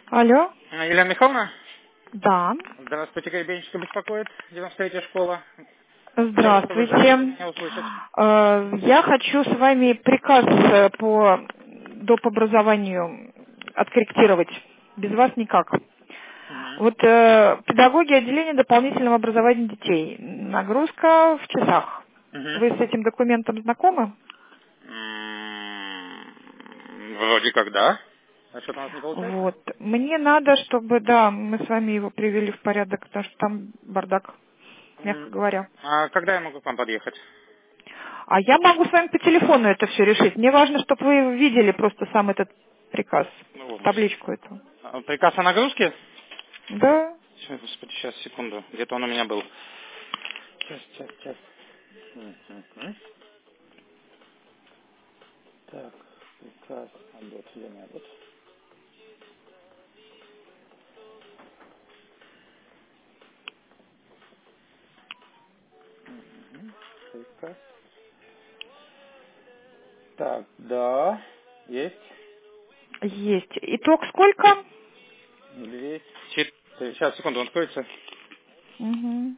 Алло? Елена Михайловна? Да. Здравствуйте, Гребенщика беспокоит, 93-я школа. Я вас тоже желаю Здравствуйте. меня услышать. Я хочу с вами приказ по доп. Образованию откорректировать. Без вас никак. Мгм. Вот педагоги отделения дополнительного образования детей. Нагрузка в часах. Мгм. Вы с этим документом знакомы? Вроде как да. А что-то у нас не получается? Вот. Мне надо, чтобы, да, мы с вами его привели в порядок, потому что там бардак, мягко говоря. А когда я могу к вам подъехать? А я могу с вами по телефону это все решить. Мне важно, чтобы вы видели просто сам этот приказ, Ну, табличку эту. приказ о нагрузке? Да. Господи, сейчас, секунду. Где-то он у меня был. Сейчас. Мгм. Так, приказ обучения. Приказ. Так, да, есть. Есть. Итог сколько? 200. Сейчас, секунду, он откроется. Угу.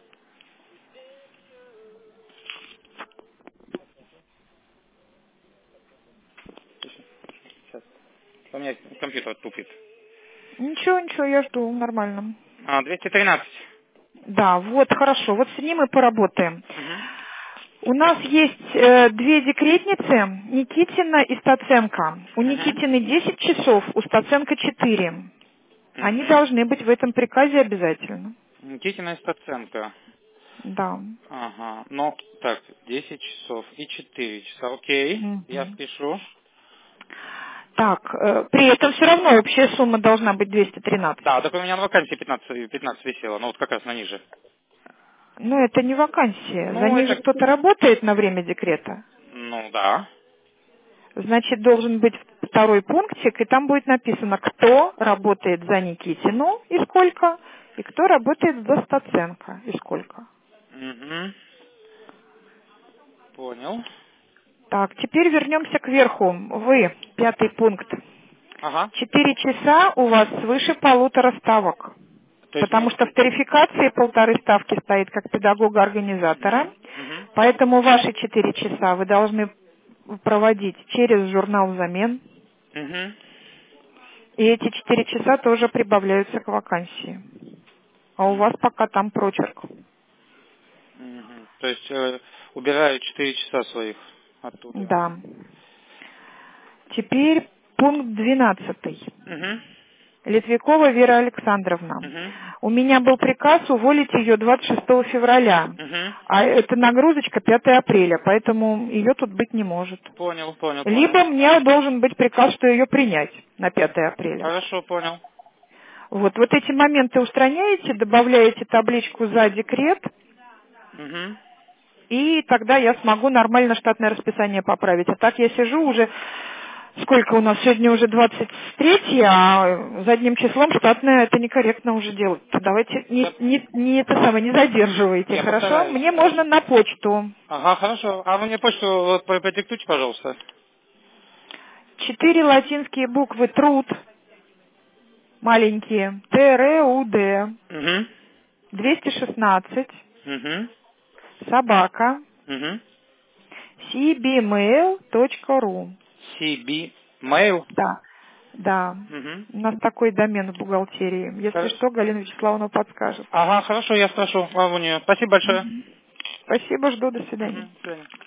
Сейчас. У меня компьютер тупит. Ничего, я жду, нормально. 213. Да, вот, хорошо. Вот с ним мы поработаем. Мгм. У нас есть две декретницы, Никитина и Стаценко. У Мгм. Никитины 10 часов, у Стаценко 4. Они Мгм. должны быть в этом приказе обязательно. Никитина Стаценко. Да. Ага. Ну, так, 10 часов и 4 часа. Окей. Я Мгм. спешу. Так, при этом все равно общая сумма должна быть 213. Да, так у меня на вакансии 15 висело. Ну, вот как раз на ниже. Ну, это не вакансия. За Ну, ней же это... кто-то работает на время декрета. Ну, да. Значит, должен быть второй пунктик, и там будет написано, кто работает за Никитину и сколько, и кто работает за Стаценко и сколько. Угу. Понял. Так, теперь вернемся кверху. Вы, пятый пункт. Ага. 4 часа у вас свыше 1,5 ставок. То есть Потому мне... что в тарификации 1,5 ставки стоит как педагога-организатора. Угу. Угу. Поэтому ваши 4 часа вы должны проводить через журнал замен. Угу. И эти 4 часа тоже прибавляются к вакансии. А у вас пока там прочерк. Мгм. То есть убираю 4 часа своих оттуда. Да. Теперь пункт 12. Угу. Литвякова Вера Александровна. Угу. У меня был приказ уволить ее 26 февраля. Угу. А эта нагрузочка 5 апреля, поэтому ее тут быть не может. Понял. Либо мне должен быть приказ, что ее принять на 5 апреля. Хорошо, понял. Вот эти моменты устраняете, добавляете табличку за декрет, Угу. и тогда я смогу нормально штатное расписание поправить. А так я сижу уже, сколько у нас, сегодня уже 23, а задним числом штатное это некорректно уже делать. Давайте не задерживайте, Я хорошо? постараюсь. Мне можно Хорошо. на почту. Ага, хорошо. А вы мне почту вот продиктуйте, пожалуйста. 4 латинские буквы труд, маленькие, ТРУД, Угу. 216, Угу. собака, Угу. cbmail.ru. CB Mail. Да, да. Угу. У нас такой домен в бухгалтерии. Если что, Галина Вячеславовна подскажет. Ага, хорошо, я спрошу вам у нее. Спасибо большое. Мгм. Спасибо, жду, до свидания. Угу. До свидания.